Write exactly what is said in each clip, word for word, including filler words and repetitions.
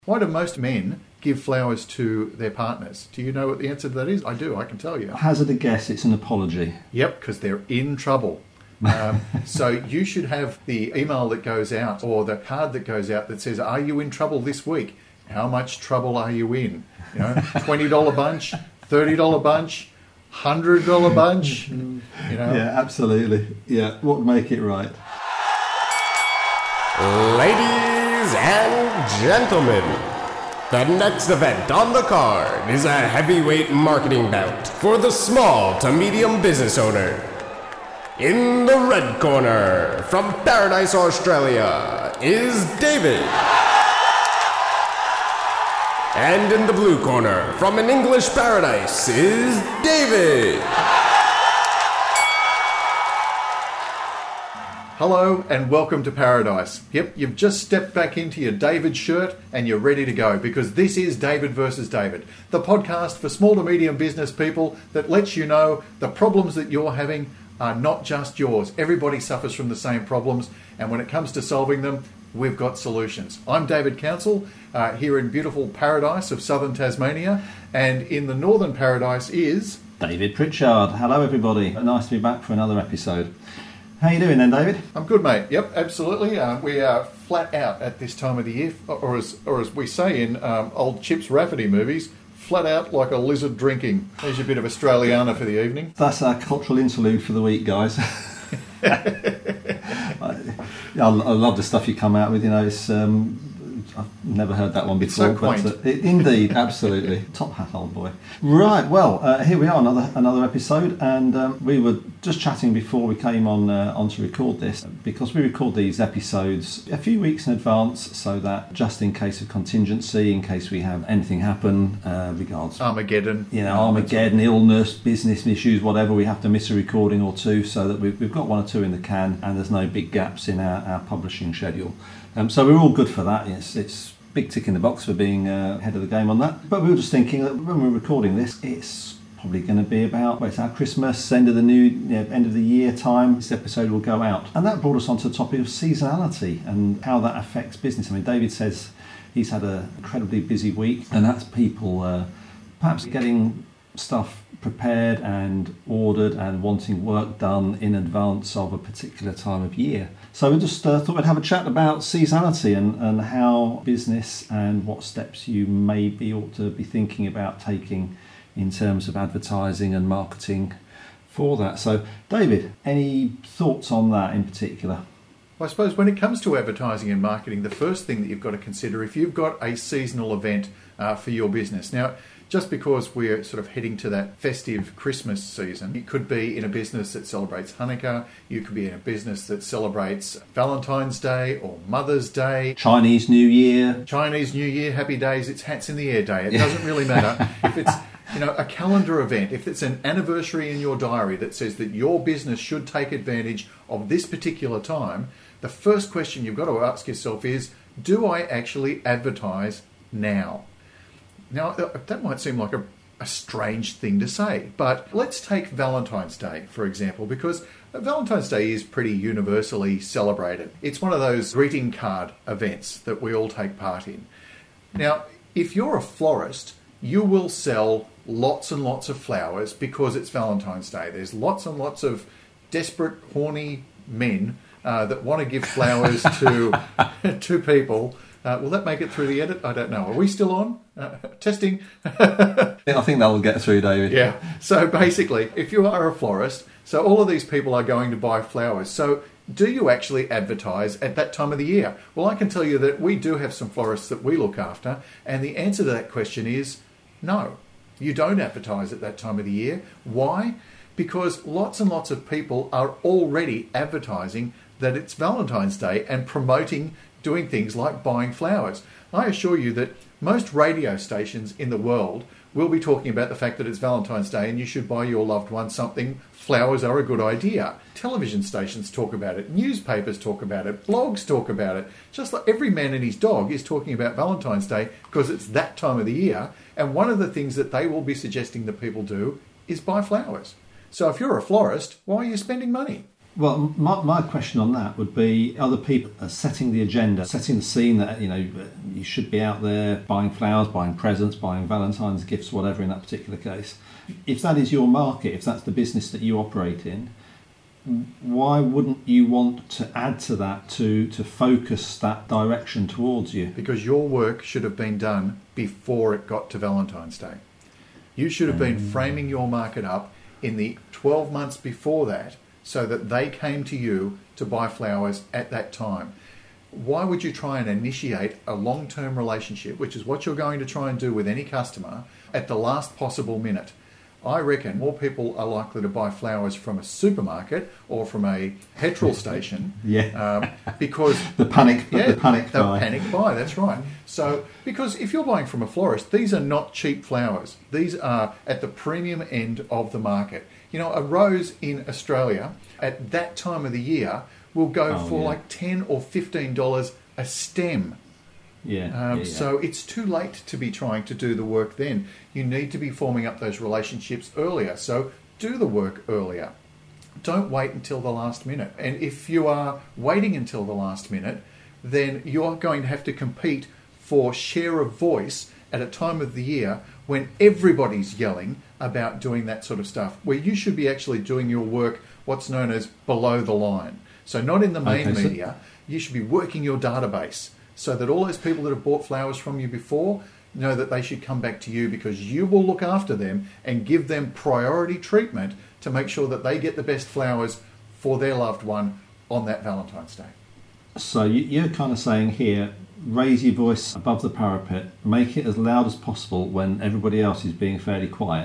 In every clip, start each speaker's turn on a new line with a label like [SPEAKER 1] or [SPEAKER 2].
[SPEAKER 1] Why do most men give flowers to their partners? Do you know what the answer to that is? I do, I can tell you.
[SPEAKER 2] Hazard a guess, it's an apology.
[SPEAKER 1] Yep, because they're in trouble. Um, so you should have the email that goes out or the card that goes out that says, are you in trouble this week? How much trouble are you in? You know, twenty dollars bunch, thirty dollars bunch, one hundred dollars bunch. You know?
[SPEAKER 2] Yeah, absolutely. Yeah, what would make it right?
[SPEAKER 3] Ladies and gentlemen, the next event on the card is a heavyweight marketing bout for the small to medium business owner. In the red corner, from Paradise, Australia, is David. And in the blue corner, from an English paradise, is David.
[SPEAKER 1] Hello and welcome to Paradise. Yep, you've just stepped back into your David shirt and you're ready to go because this is David versus David, the podcast for small to medium business people that lets you know the problems that you're having are not just yours. Everybody suffers from the same problems, and when it comes to solving them, we've got solutions. I'm David Council, uh, here in beautiful Paradise of southern Tasmania, and in the northern Paradise is...
[SPEAKER 2] David Pritchard. Hello everybody, nice to be back for another episode. How you doing then, David?
[SPEAKER 1] I'm good, mate. Yep, absolutely. Uh, we are flat out at this time of the year, or as or as we say in um, old Chips Rafferty movies, flat out like a lizard drinking. There's your bit of Australiana for the evening.
[SPEAKER 2] That's our cultural interlude for the week, guys. I, I love the stuff you come out with. You know, it's um, I've never heard that one before.
[SPEAKER 1] It's so quaint.
[SPEAKER 2] But, uh, it, indeed, absolutely. Top hat, old boy. Right, well, uh, here we are, another another episode, and um, we were just chatting before we came on uh, on to record this, because we record these episodes a few weeks in advance, so that just in case of contingency, in case we have anything happen, uh, regards
[SPEAKER 1] Armageddon,
[SPEAKER 2] you know, Armageddon, illness, business issues, whatever, we have to miss a recording or two, so that we've, we've got one or two in the can, and there's no big gaps in our, our publishing schedule. Um, so we're all good for that. Yes, it's big tick in the box for being uh, ahead of the game on that. But we were just thinking that when we're recording this, it's probably going to be about, well, it's our Christmas, end of the new, you know, end of the year time. This episode will go out, and that brought us onto the topic of seasonality and how that affects business. I mean, David says he's had an incredibly busy week, and that's people uh, perhaps getting stuff prepared and ordered and wanting work done in advance of a particular time of year. So we just uh, thought we'd have a chat about seasonality and, and how business and what steps you maybe ought to be thinking about taking in terms of advertising and marketing for that. So, David, any thoughts on that in particular?
[SPEAKER 1] Well, I suppose when it comes to advertising and marketing, the first thing that you've got to consider, if you've got a seasonal event uh, for your business. Now, just because we're sort of heading to that festive Christmas season, you could be in a business that celebrates Hanukkah, you could be in a business that celebrates Valentine's Day or Mother's Day.
[SPEAKER 2] Chinese New Year.
[SPEAKER 1] Chinese New Year, happy days, it's Hats in the Air Day. It doesn't really matter. If it's, you know, a calendar event, if it's an anniversary in your diary that says that your business should take advantage of this particular time, the first question you've got to ask yourself is, do I actually advertise now? Now, that might seem like a, a strange thing to say, but let's take Valentine's Day, for example, because Valentine's Day is pretty universally celebrated. It's one of those greeting card events that we all take part in. Now, if you're a florist, you will sell lots and lots of flowers because it's Valentine's Day. There's lots and lots of desperate, horny men uh, that want to give flowers to to people. Uh, will that make it through the edit? I don't know. Are we still on? Uh, testing?
[SPEAKER 2] I think that will get through, David.
[SPEAKER 1] Yeah. So basically, if you are a florist, so all of these people are going to buy flowers. So do you actually advertise at that time of the year? Well, I can tell you that we do have some florists that we look after, and the answer to that question is no. You don't advertise at that time of the year. Why? Because lots and lots of people are already advertising that it's Valentine's Day and promoting doing things like buying flowers. I assure you that most radio stations in the world will be talking about the fact that it's Valentine's Day and you should buy your loved one something. Flowers are a good idea. Television stations talk about it. Newspapers talk about it. Blogs talk about it. Just like every man and his dog is talking about Valentine's Day because it's that time of the year. And one of the things that they will be suggesting that people do is buy flowers. So if you're a florist, why are you spending money?
[SPEAKER 2] Well, my, my question on that would be: other people are setting the agenda, setting the scene that you know you should be out there buying flowers, buying presents, buying Valentine's gifts, whatever in that particular case. If that is your market, if that's the business that you operate in, why wouldn't you want to add to that to to focus that direction towards you?
[SPEAKER 1] Because your work should have been done before it got to Valentine's Day. You should have been
[SPEAKER 2] Mm.
[SPEAKER 1] framing your market up in the twelve months before that, so that they came to you to buy flowers at that time. Why would you try and initiate a long-term relationship, which is what you're going to try and do with any customer, at the last possible minute? I reckon more people are likely to buy flowers from a supermarket or from a petrol station.
[SPEAKER 2] Yeah.
[SPEAKER 1] Um, because
[SPEAKER 2] The panic,
[SPEAKER 1] yeah,
[SPEAKER 2] the panic
[SPEAKER 1] the
[SPEAKER 2] buy.
[SPEAKER 1] panic buy, that's right. So, because if you're buying from a florist, these are not cheap flowers. These are at the premium end of the market. You know, a rose in Australia at that time of the year will go
[SPEAKER 2] Oh,
[SPEAKER 1] for
[SPEAKER 2] yeah.
[SPEAKER 1] like ten or fifteen dollars a stem.
[SPEAKER 2] Yeah,
[SPEAKER 1] Um,
[SPEAKER 2] yeah, yeah.
[SPEAKER 1] So it's too late to be trying to do the work then. You need to be forming up those relationships earlier. So do the work earlier. Don't wait until the last minute. And if you are waiting until the last minute, then you're going to have to compete for share of voice at a time of the year when everybody's yelling about doing that sort of stuff, where you should be actually doing your work, what's known as below the line. So not in the main
[SPEAKER 2] Okay, so-
[SPEAKER 1] media, you should be working your database so that all those people that have bought flowers from you before know that they should come back to you, because you will look after them and give them priority treatment to make sure that they get the best flowers for their loved one on that Valentine's Day.
[SPEAKER 2] So you- you're kind of saying here, raise your voice above the parapet, make it as loud as possible when everybody else is being fairly quiet,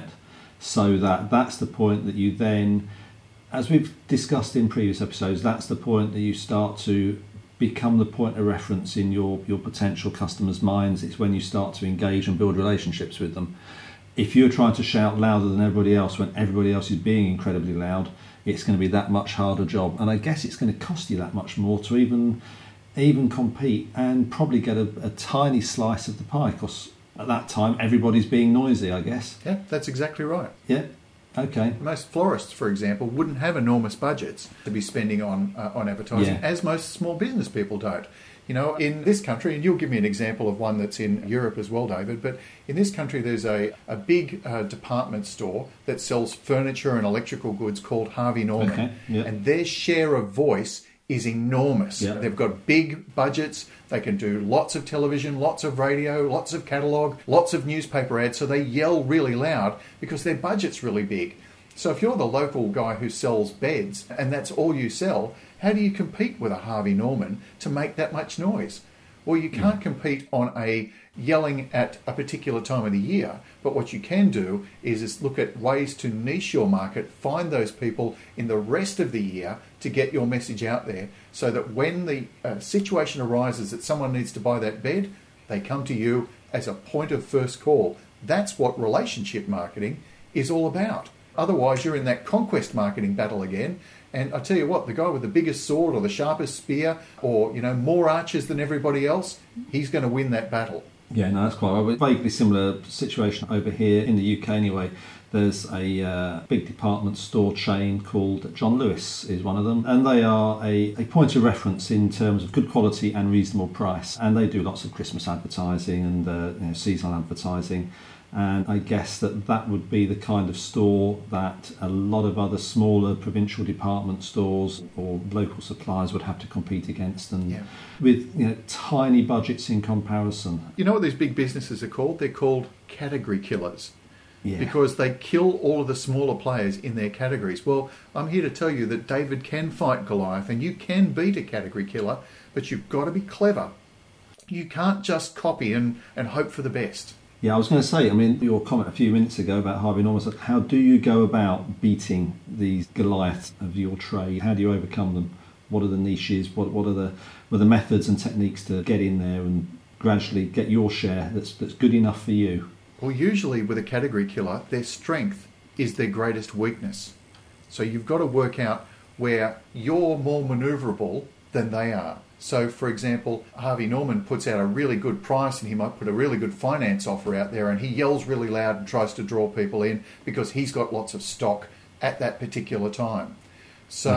[SPEAKER 2] so that that's the point that you then, as we've discussed in previous episodes, that's the point that you start to become the point of reference in your, your potential customers' minds. It's when you start to engage and build relationships with them. If you're trying to shout louder than everybody else when everybody else is being incredibly loud, it's going to be that much harder job. And I guess it's going to cost you that much more to even even compete and probably get a, a tiny slice of the pie, because at that time everybody's being noisy, I guess.
[SPEAKER 1] Yeah, that's exactly right.
[SPEAKER 2] Yeah, okay.
[SPEAKER 1] Most florists, for example, wouldn't have enormous budgets to be spending on uh, on advertising,
[SPEAKER 2] Yeah.
[SPEAKER 1] as most small business people don't. You know, in this country, and you'll give me an example of one that's in Europe as well, David, but in this country there's a, a big uh, department store that sells furniture and electrical goods called Harvey Norman.
[SPEAKER 2] Okay, yeah.
[SPEAKER 1] And their share of voice is enormous.
[SPEAKER 2] Yeah.
[SPEAKER 1] They've got big budgets. They can do lots of television, lots of radio, lots of catalogue, lots of newspaper ads. So they yell really loud because their budget's really big. So if you're the local guy who sells beds and that's all you sell, how do you compete with a Harvey Norman to make that much noise? Well, you can't compete on a yelling at a particular time of the year, but what you can do is, is look at ways to niche your market, find those people in the rest of the year to get your message out there, so that when the uh, situation arises that someone needs to buy that bed, they come to you as a point of first call. That's what relationship marketing is all about. Otherwise, you're in that conquest marketing battle again. And I tell you what, the guy with the biggest sword or the sharpest spear, or you know more archers than everybody else, he's going to win that battle.
[SPEAKER 2] Yeah, no, that's quite right. Vaguely similar situation over here in the U K anyway. There's a uh, big department store chain called John Lewis is one of them, and they are a, a point of reference in terms of good quality and reasonable price, and they do lots of Christmas advertising and uh, you know, seasonal advertising. And I guess that that would be the kind of store that a lot of other smaller provincial department stores or local suppliers would have to compete against, and
[SPEAKER 1] Yeah.
[SPEAKER 2] with you know tiny budgets in comparison.
[SPEAKER 1] You know what these big businesses are called? They're called category killers.
[SPEAKER 2] Yeah.
[SPEAKER 1] Because they kill all of the smaller players in their categories. Well, I'm here to tell you that David can fight Goliath, and you can beat a category killer, but you've got to be clever. You can't just copy and, and hope for the best.
[SPEAKER 2] Yeah, I was going to say, I mean, your comment a few minutes ago about Harvey Norman, how do you go about beating these Goliaths of your trade? How do you overcome them? What are the niches? What what are the what are the methods and techniques to get in there and gradually get your share that's that's good enough for you?
[SPEAKER 1] Well, usually with a category killer, their strength is their greatest weakness. So you've got to work out where you're more manoeuvrable than they are. So, for example, Harvey Norman puts out a really good price, and he might put a really good finance offer out there, and he yells really loud and tries to draw people in because he's got lots of stock at that particular time. So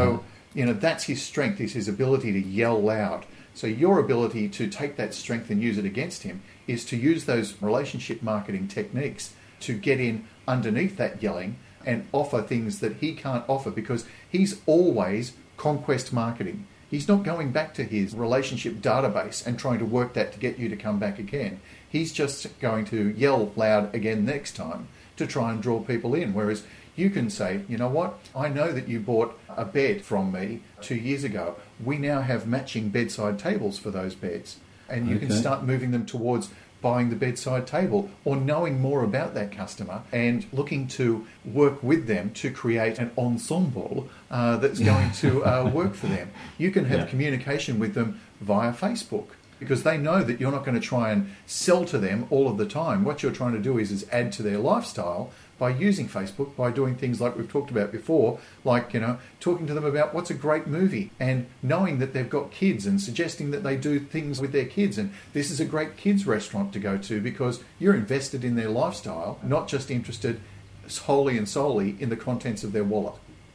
[SPEAKER 1] You know, that's his strength, is his ability to yell loud. So your ability to take that strength and use it against him is to use those relationship marketing techniques to get in underneath that yelling and offer things that he can't offer, because he's always conquest marketing. He's not going back to his relationship database and trying to work that to get you to come back again. He's just going to yell loud again next time to try and draw people in. Whereas you can say, you know what, I know that you bought a bed from me two years ago. We now have matching bedside tables for those beds. And you okay. can start moving them towards buying the bedside table, or knowing more about that customer and looking to work with them to create an ensemble uh, that's going to uh, work for them. You can have yeah. communication with them via Facebook, because they know that you're not going to try and sell to them all of the time. What you're trying to do is, is add to their lifestyle by using Facebook, by doing things like we've talked about before, like, you know, talking to them about what's a great movie, and knowing that they've got kids and suggesting that they do things with their kids. And this is a great kids restaurant to go to, because you're invested in their lifestyle, not just interested wholly and solely in the contents of their wallet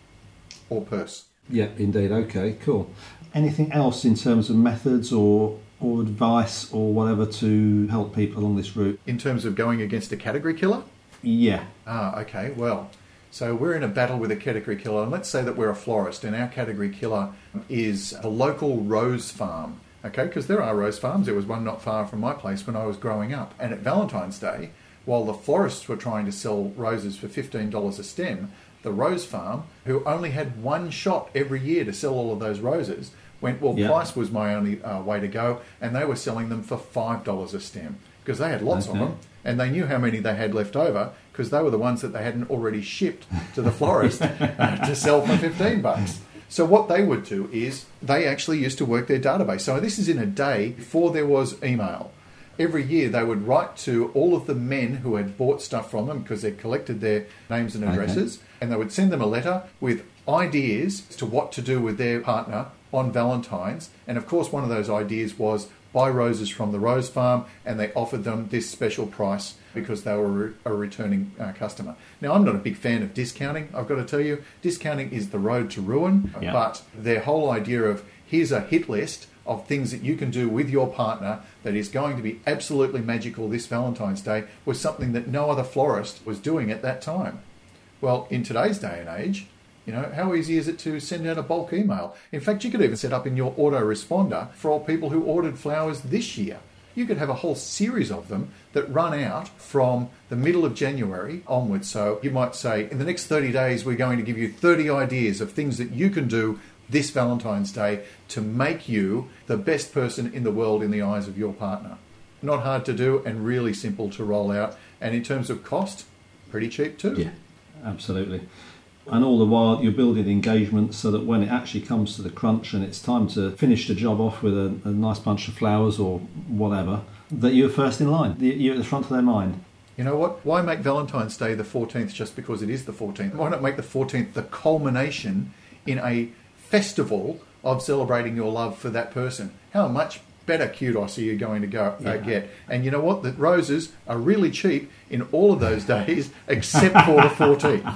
[SPEAKER 1] or purse.
[SPEAKER 2] Yeah, indeed. Okay, cool. Anything else in terms of methods or or advice or whatever to help people along this route?
[SPEAKER 1] In terms of going against a category killer?
[SPEAKER 2] Yeah.
[SPEAKER 1] Ah, okay. Well, so we're in a battle with a category killer, and let's say that we're a florist, and our category killer is the local rose farm. Okay, because there are rose farms. There was one not far from my place when I was growing up. And at Valentine's Day, while the florists were trying to sell roses for fifteen dollars a stem, the rose farm, who only had one shot every year to sell all of those roses, went, well, yeah. price was my only uh, way to go, and they were selling them for five dollars a stem, because they had lots okay. of them, and they knew how many they had left over, because they were the ones that they hadn't already shipped to the florist uh, to sell for fifteen bucks. So what they would do is they actually used to work their database. So this is in a day before there was email. Every year they would write to all of the men who had bought stuff from them, because they'd collected their names and addresses, okay. and they would send them a letter with ideas as to what to do with their partner on Valentine's. And of course, one of those ideas was buy roses from the rose farm, and they offered them this special price because they were a returning uh, customer. Now, I'm not a big fan of discounting, I've got to tell you. Discounting is the road to ruin, yeah. but their whole idea of here's a hit list of things that you can do with your partner that is going to be absolutely magical this Valentine's Day was something that no other florist was doing at that time. Well, in today's day and age, you know, how easy is it to send out a bulk email? In fact, you could even set up in your autoresponder for all people who ordered flowers this year. You could have a whole series of them that run out from the middle of January onwards. So you might say, in the next thirty days, we're going to give you thirty ideas of things that you can do this Valentine's Day to make you the best person in the world in the eyes of your partner. Not hard to do and really simple to roll out. And in terms of cost, pretty cheap too.
[SPEAKER 2] Yeah, absolutely. And all the while you're building engagement so that when it actually comes to the crunch and it's time to finish the job off with a, a nice bunch of flowers or whatever, that you're first in line. You're at the front of their mind.
[SPEAKER 1] You know what? Why make Valentine's Day the fourteenth just because it is the fourteenth? Why not make the fourteenth the culmination in a festival of celebrating your love for that person? How much better kudos are you going to go uh, yeah. get? And you know what? The roses are really cheap in all of those days except for the fourteenth.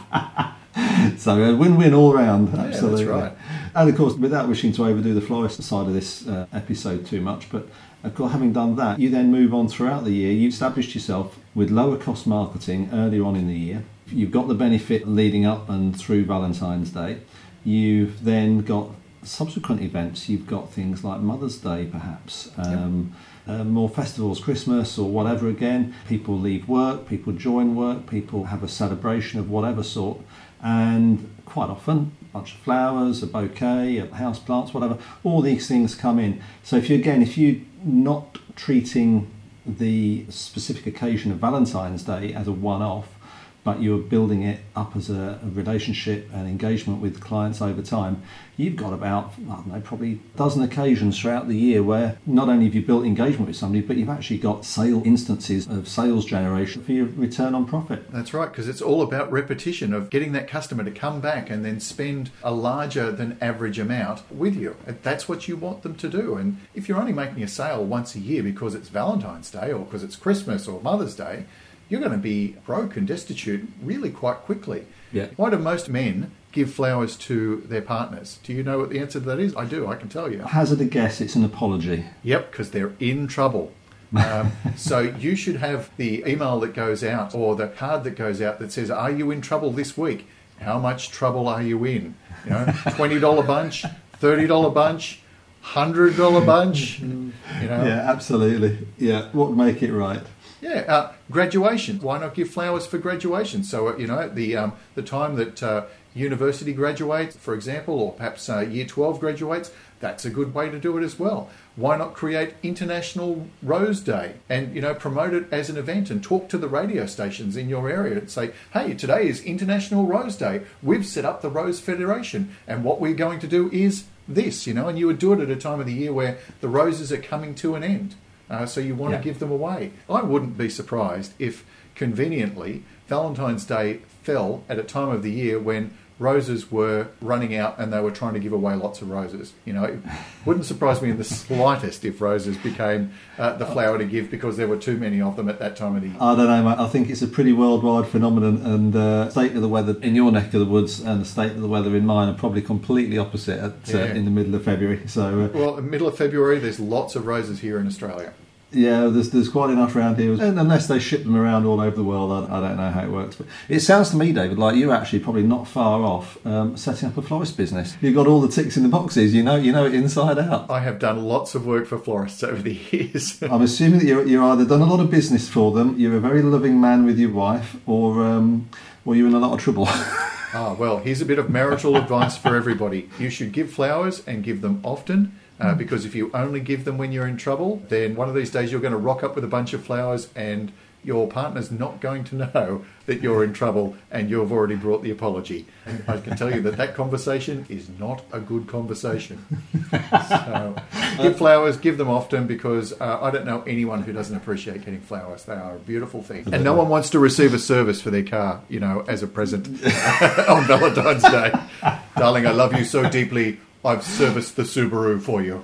[SPEAKER 2] So a win-win all round, absolutely.
[SPEAKER 1] Yeah, that's right.
[SPEAKER 2] And of course, without wishing to overdo the florist side of this uh, episode too much, but of course, having done that, you then move on throughout the year. You've established yourself with lower cost marketing earlier on in the year. You've got the benefit leading up and through Valentine's Day. You've then got subsequent events. You've got things like Mother's Day, perhaps. Um, yep. uh, more festivals, Christmas or whatever again. People leave work, people join work, people have a celebration of whatever sort. And quite often, a bunch of flowers, a bouquet, a house plants, whatever, all these things come in. So if you, again, if you're not treating the specific occasion of Valentine's Day as a one-off, but you're building it up as a, a relationship and engagement with clients over time, you've got about, I don't know, probably a dozen occasions throughout the year where not only have you built engagement with somebody, but you've actually got sale instances of sales generation for your return on profit.
[SPEAKER 1] That's right, because it's all about repetition of getting that customer to come back and then spend a larger than average amount with you. That's what you want them to do. And if you're only making a sale once a year because it's Valentine's Day or because it's Christmas or Mother's Day, you're going to be broke and destitute really quite quickly.
[SPEAKER 2] Yeah.
[SPEAKER 1] Why do most men give flowers to their partners? Do you know what the answer to that is? I do, I can tell you.
[SPEAKER 2] Hazard a guess, it's an apology.
[SPEAKER 1] Yep, because they're in trouble. um, so you should have the email that goes out or the card that goes out that says, are you in trouble this week? How much trouble are you in? You know, twenty dollars bunch, thirty dollars bunch, one hundred dollars bunch. You know?
[SPEAKER 2] Yeah, absolutely. Yeah, what would make it right?
[SPEAKER 1] Yeah, uh, graduation. Why not give flowers for graduation? So, uh, you know, the um, the time that uh, university graduates, for example, or perhaps uh, year twelve graduates, that's a good way to do it as well. Why not create International Rose Day and, you know, promote it as an event and talk to the radio stations in your area and say, hey, today is International Rose Day. We've set up the Rose Federation and what we're going to do is this, you know, and you would do it at a time of the year where the roses are coming to an end. Uh, so you want
[SPEAKER 2] Yeah.
[SPEAKER 1] to give them away. I wouldn't be surprised if, conveniently, Valentine's Day fell at a time of the year when roses were running out and they were trying to give away lots of roses. You know, it wouldn't surprise me in the slightest if roses became uh, the flower to give because there were too many of them at that time of the year.
[SPEAKER 2] I don't know, mate. I think it's a pretty worldwide phenomenon, and uh, state of the weather in your neck of the woods and the state of the weather in mine are probably completely opposite at, uh,
[SPEAKER 1] Yeah.
[SPEAKER 2] in the middle of February. So, uh,
[SPEAKER 1] Well, in the middle of February, there's lots of roses here in Australia.
[SPEAKER 2] yeah, there's there's quite enough around here, and unless they ship them around all over the world, I, I don't know how it works. But it sounds to me, David, like you're actually probably not far off um, setting up a florist business. You've got all the ticks in the boxes. You know, you know it inside out.
[SPEAKER 1] I have done lots of work for florists over the years.
[SPEAKER 2] I'm assuming that you're, you're either done a lot of business for them, you're a very loving man with your wife, or um, or you're in a lot of trouble.
[SPEAKER 1] Ah, well, here's a bit of marital advice for everybody. You should give flowers and give them often. Uh, because if you only give them when you're in trouble, then one of these days you're going to rock up with a bunch of flowers and your partner's not going to know that you're in trouble and you've already brought the apology. And I can tell you that that conversation is not a good conversation. So give flowers, give them often, because uh, I don't know anyone who doesn't appreciate getting flowers. They are a beautiful thing. And no one wants to receive a service for their car, you know, as a present on Valentine's Day. Darling, I love you so deeply. I've serviced the Subaru for you.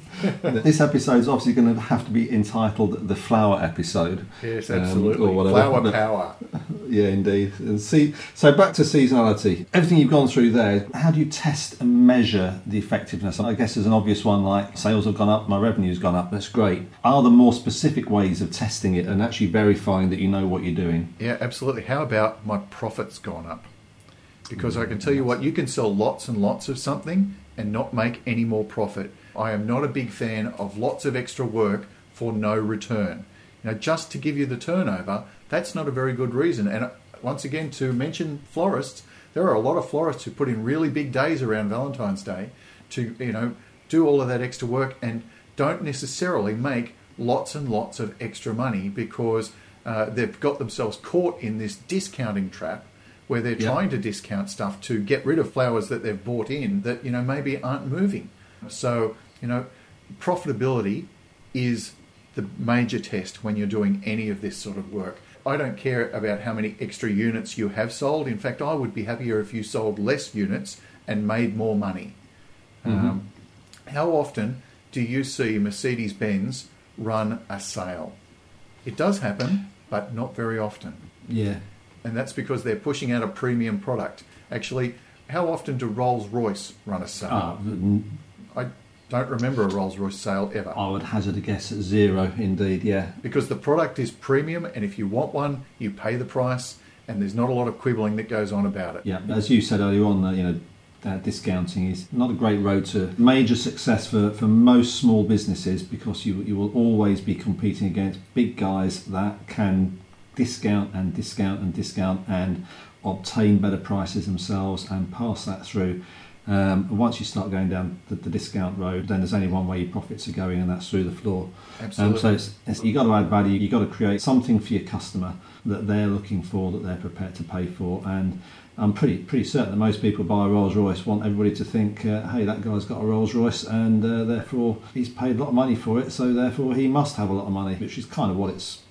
[SPEAKER 2] This episode is obviously going to have to be entitled the Flower Episode.
[SPEAKER 1] Yes,
[SPEAKER 2] um,
[SPEAKER 1] absolutely.
[SPEAKER 2] or whatever.
[SPEAKER 1] Flower
[SPEAKER 2] But-
[SPEAKER 1] power.
[SPEAKER 2] Yeah, indeed. And see, so back to seasonality. Everything you've gone through there, how do you test and measure the effectiveness? I guess there's an obvious one like sales have gone up, my revenue's gone up. That's great. Are there more specific ways of testing it and actually verifying that you know what you're doing?
[SPEAKER 1] Yeah, absolutely. How about my profit's gone up? Because I can tell you what, you can sell lots and lots of something and not make any more profit. I am not a big fan of lots of extra work for no return. You know, just to give you the turnover, that's not a very good reason. And once again, to mention florists, there are a lot of florists who put in really big days around Valentine's Day to, you know, do all of that extra work and don't necessarily make lots and lots of extra money because uh, they've got themselves caught in this discounting trap where they're
[SPEAKER 2] Yep.
[SPEAKER 1] trying to discount stuff to get rid of flowers that they've bought in that, you know, maybe aren't moving. So, you know, profitability is the major test when you're doing any of this sort of work. I don't care about how many extra units you have sold. In fact, I would be happier if you sold less units and made more money.
[SPEAKER 2] Mm-hmm.
[SPEAKER 1] Um, how often do you see Mercedes-Benz run a sale? It does happen, but not very often.
[SPEAKER 2] Yeah.
[SPEAKER 1] And that's because they're pushing out a premium product. Actually, how often do Rolls-Royce run a sale?
[SPEAKER 2] Ah, mm,
[SPEAKER 1] I don't remember a Rolls-Royce sale ever.
[SPEAKER 2] I would hazard a guess at zero, indeed, yeah.
[SPEAKER 1] Because the product is premium, and if you want one, you pay the price, and there's not a lot of quibbling that goes on about it.
[SPEAKER 2] Yeah, as you said earlier on, uh, you know, uh, discounting is not a great road to major success for, for most small businesses because you you will always be competing against big guys that can discount and discount and discount and obtain better prices themselves and pass that through. Um, and once you start going down the, the discount road, then there's only one way your profits are going, and that's through the floor.
[SPEAKER 1] Absolutely.
[SPEAKER 2] Um, so it's, it's, you've got to add value, you've got to create something for your customer that they're looking for, that they're prepared to pay for. And I'm pretty pretty certain that most people buy a Rolls Royce want everybody to think, uh, hey, that guy's got a Rolls Royce, and uh, therefore he's paid a lot of money for it, so therefore he must have a lot of money, which is kind of what it's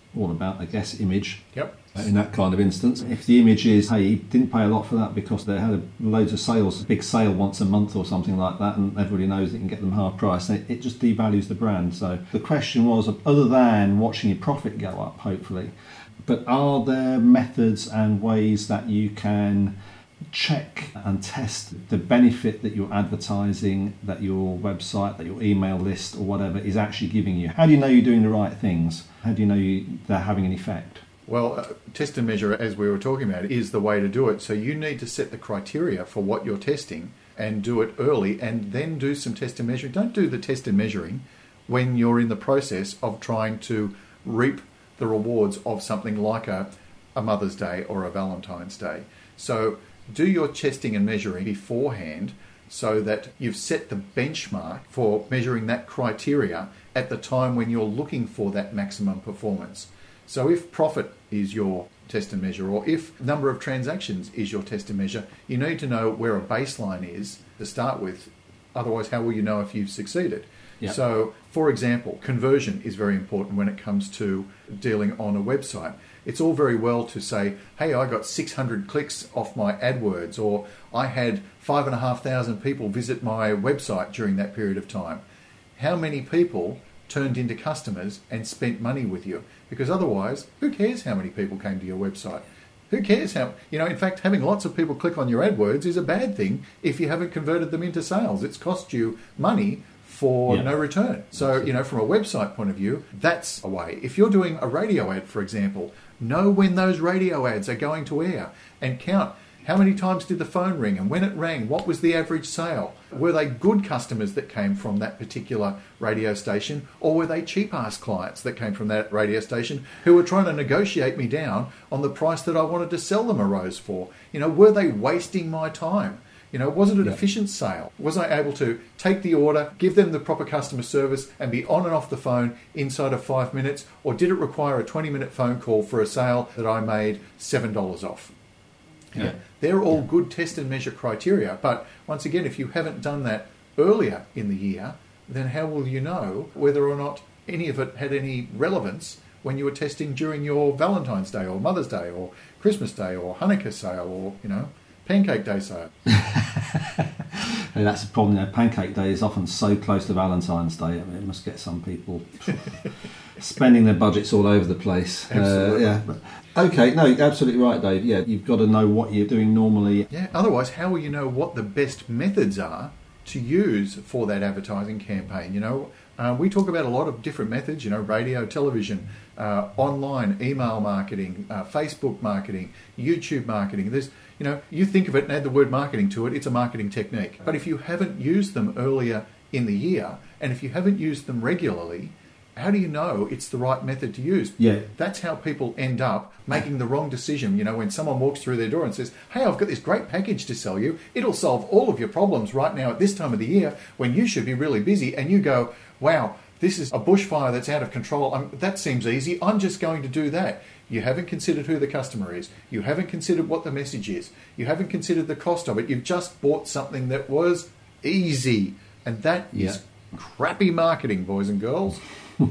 [SPEAKER 2] all about, I guess, image.
[SPEAKER 1] Yep.
[SPEAKER 2] In that kind of instance, if the image is, hey, he didn't pay a lot for that because they had a, loads of sales, a big sale once a month or something like that, and everybody knows they can get them half price, it, it just devalues the brand. So the question was, other than watching your profit go up, hopefully, but are there methods and ways that you can check and test the benefit that your advertising, that your website, that your email list or whatever is actually giving you? How do you know you're doing the right things? How do you know you, they're having an effect?
[SPEAKER 1] Well, uh, test and measure, as we were talking about, is the way to do it. So you need to set the criteria for what you're testing and do it early, and then do some test and measuring. Don't do the test and measuring when you're in the process of trying to reap the rewards of something like a, a Mother's Day or a Valentine's Day. So do your testing and measuring beforehand so that you've set the benchmark for measuring that criteria at the time when you're looking for that maximum performance. So if profit is your test and measure, or if number of transactions is your test and measure, you need to know where a baseline is to start with. Otherwise, how will you know if you've succeeded? Yep. So, for example, conversion is very important when it comes to dealing on a website. It's all very well to say, hey, I got six hundred clicks off my AdWords, or I had five and a half thousand people visit my website during that period of time. How many people turned into customers and spent money with you? Because otherwise, who cares how many people came to your website? Who cares how, you know, in fact, having lots of people click on your AdWords is a bad thing if you haven't converted them into sales. It's cost you money for yeah. no return. So, you know, from a website point of view, that's a way. If you're doing a radio ad, for example, know when those radio ads are going to air and count how many times did the phone ring, and when it rang, what was the average sale? Were they good customers that came from that particular radio station, or were they cheap-ass clients that came from that radio station who were trying to negotiate me down on the price that I wanted to sell them a rose for? You know, were they wasting my time? You know, was it an yeah. efficient sale? Was I able to take the order, give them the proper customer service, and be on and off the phone inside of five minutes? Or did it require a twenty-minute phone call for a sale that I made seven dollars off? Yeah. Yeah. They're all yeah. good test and measure criteria. But once again, if you haven't done that earlier in the year, then how will you know whether or not any of it had any relevance when you were testing during your Valentine's Day or Mother's Day or Christmas Day or Hanukkah sale or, you know, Pancake Day sale?
[SPEAKER 2] And that's the problem. You know, Pancake Day is often so close to Valentine's Day. I mean, it must get some people spending their budgets all over the place.
[SPEAKER 1] Absolutely.
[SPEAKER 2] Uh, yeah. Okay, no, absolutely right, Dave. Yeah, you've got to know what you're doing normally.
[SPEAKER 1] Yeah. Otherwise, how will you know what the best methods are to use for that advertising campaign? You know, uh, we talk about a lot of different methods. You know, radio, television, uh, online, email marketing, uh, Facebook marketing, YouTube marketing. There's You know, you think of it and add the word marketing to it, it's a marketing technique. But if you haven't used them earlier in the year, and if you haven't used them regularly, how do you know it's the right method to use?
[SPEAKER 2] Yeah.
[SPEAKER 1] That's how people end up making the wrong decision. You know, when someone walks through their door and says, hey, I've got this great package to sell you. It'll solve all of your problems right now at this time of the year when you should be really busy. And you go, wow, this is a bushfire that's out of control. Um, that seems easy. I'm just going to do that. You haven't considered who the customer is. You haven't considered what the message is. You haven't considered the cost of it. You've just bought something that was easy. And that yeah. is crappy marketing, boys and girls.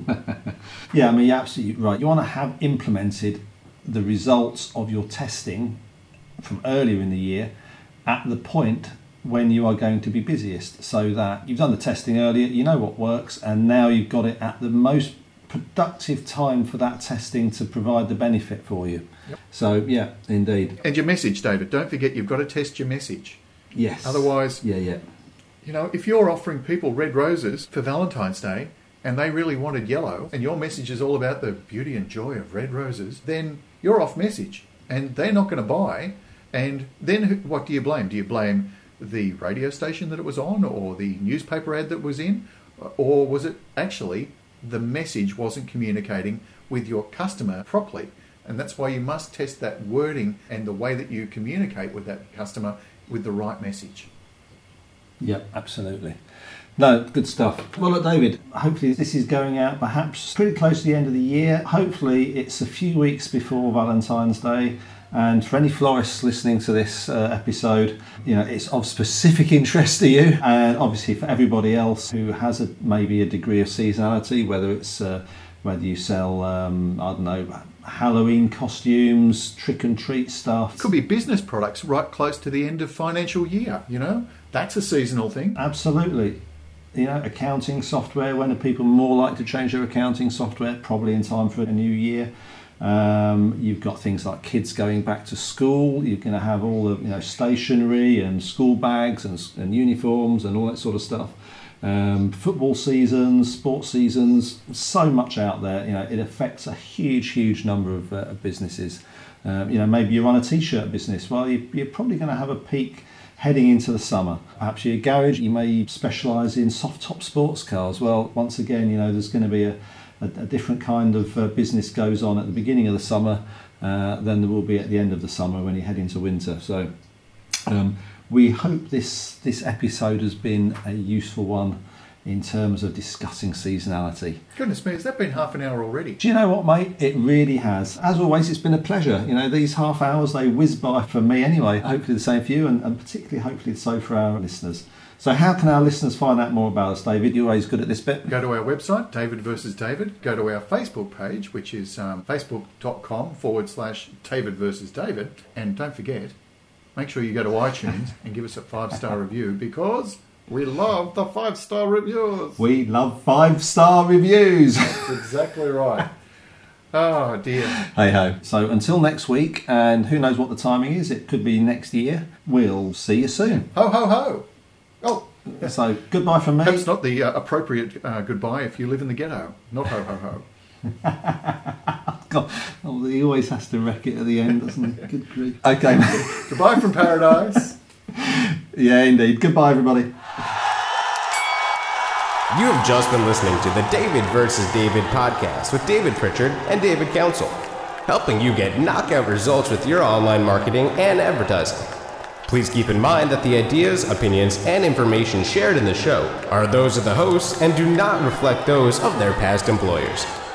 [SPEAKER 2] Yeah, I mean, you're absolutely right. You want to have implemented the results of your testing from earlier in the year at the point when you are going to be busiest, so that you've done the testing earlier, you know what works, and now you've got it at the most productive time for that testing to provide the benefit for you. Yep. So, yeah, indeed.
[SPEAKER 1] And your message, David. Don't forget, you've got to test your message.
[SPEAKER 2] Yes.
[SPEAKER 1] Otherwise,
[SPEAKER 2] yeah, yeah.
[SPEAKER 1] You know, if you're offering people red roses for Valentine's Day and they really wanted yellow, and your message is all about the beauty and joy of red roses, then you're off message and they're not going to buy. And then what do you blame? Do you blame the radio station that it was on, or the newspaper ad that was in? Or was it actually the message wasn't communicating with your customer properly? And that's why you must test that wording and the way that you communicate with that customer with the right message.
[SPEAKER 2] Yep, absolutely. No, good stuff. Well, look, David, hopefully this is going out perhaps pretty close to the end of the year. Hopefully it's a few weeks before Valentine's Day. And for any florists listening to this uh, episode, you know, it's of specific interest to you. And obviously for everybody else who has a, maybe a degree of seasonality, whether it's uh, whether you sell, um, I don't know, Halloween costumes, trick and treat stuff.
[SPEAKER 1] Could be business products right close to the end of financial year, you know? That's a seasonal thing.
[SPEAKER 2] Absolutely. You know, accounting software, when are people more likely to change their accounting software? Probably in time for a new year. Um, you've got things like kids going back to school. You're going to have all the, you know, stationery and school bags and, and uniforms and all that sort of stuff. Um, football seasons, sports seasons, so much out there. You know, it affects a huge, huge number of, uh, of businesses. Um, you know, maybe you run a t-shirt business. Well, you, you're probably going to have a peak heading into the summer. Perhaps you're a garage. You may specialise in soft top sports cars. Well, once again, you know, there's going to be a, a, a different kind of uh, business goes on at the beginning of the summer uh, than there will be at the end of the summer when you head into winter. So. Um, We hope this, this episode has been a useful one in terms of discussing seasonality.
[SPEAKER 1] Goodness me, has that been half an hour already?
[SPEAKER 2] Do you know what, mate? It really has. As always, it's been a pleasure. You know, these half hours, they whiz by for me anyway. Hopefully the same for you, and, and particularly hopefully so for our listeners. So how can our listeners find out more about us, David? You're always good at this bit.
[SPEAKER 1] Go to our website, David versus David. Go to our Facebook page, which is um, facebook.com forward slash David versus David. And don't forget, make sure you go to iTunes and give us a five-star review, because we love the five-star reviews.
[SPEAKER 2] We love five-star reviews.
[SPEAKER 1] That's exactly right. Oh, dear.
[SPEAKER 2] Hey ho. So until next week, and who knows what the timing is, it could be next year. We'll see you soon.
[SPEAKER 1] Ho, ho, ho. Oh.
[SPEAKER 2] So goodbye from me.
[SPEAKER 1] Perhaps not the uh, appropriate uh, goodbye if you live in the ghetto. Not ho, ho, ho.
[SPEAKER 2] God, oh, he always has to wreck it at the end, doesn't he? Good grief. Okay, mate.
[SPEAKER 1] Goodbye from paradise.
[SPEAKER 2] Yeah, indeed. Goodbye, everybody.
[SPEAKER 3] You have just been listening to the David versus David podcast with David Pritchard and David Council, helping you get knockout results with your online marketing and advertising. Please keep in mind that the ideas, opinions, and information shared in the show are those of the hosts and do not reflect those of their past employers.